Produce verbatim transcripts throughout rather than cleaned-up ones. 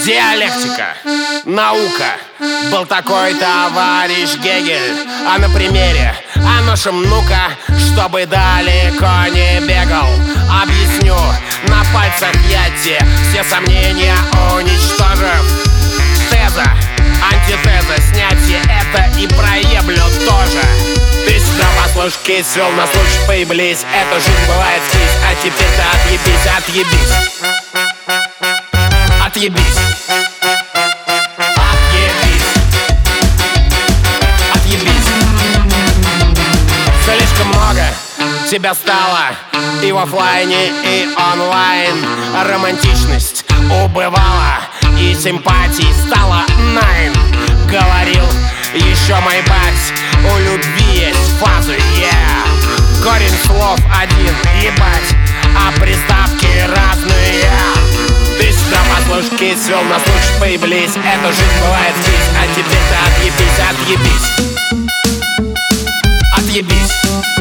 Диалектика, наука. Был такой товарищ Гегель. А на примере, а нашем ну-ка, чтобы далеко не бегал, объясню на пальцах ятти, все сомнения уничтожив. Теза, антитеза, снятие это и проеблю тоже. Ты сюда послушь кисел, на случай появились. Эта жизнь бывает здесь, а теперь-то отъебись, отъебись. Отъебись. Отъебись. Отъебись. Слишком много тебя стало и в оффлайне, и онлайн. Романтичность убывала, и симпатий стало найн. Говорил еще мой бать, у любви есть фазы, yeah. Корень слов один, ебать, а приставки разные. Ты сюда послушь кисел, на случай появились. Эта жизнь бывает здесь, а теперь-то отъебись, отъебись. Отъебись.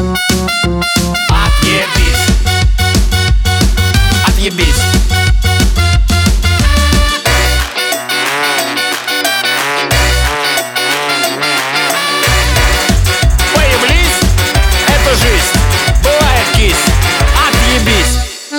Отъебись. Отъебись. Появились, это жизнь, бывает кись. Отъебись.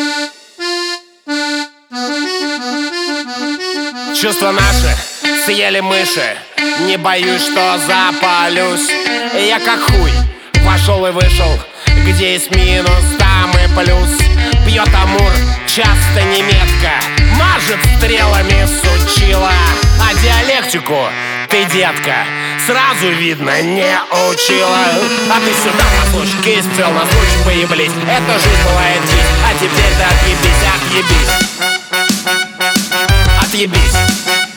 Чувства наши съели мыши. Не боюсь, что запалюсь. Я как хуй вошел и вышел. Где есть минус, там и плюс. Пьет амур, часто неметко, мажет стрелами сучила. А диалектику ты, детка, сразу видно не учила. А ты сюда послушай, кисел, на случай появились. Эта жизнь бывает здесь, а теперь-то отъебись, отъебись. Отъебись.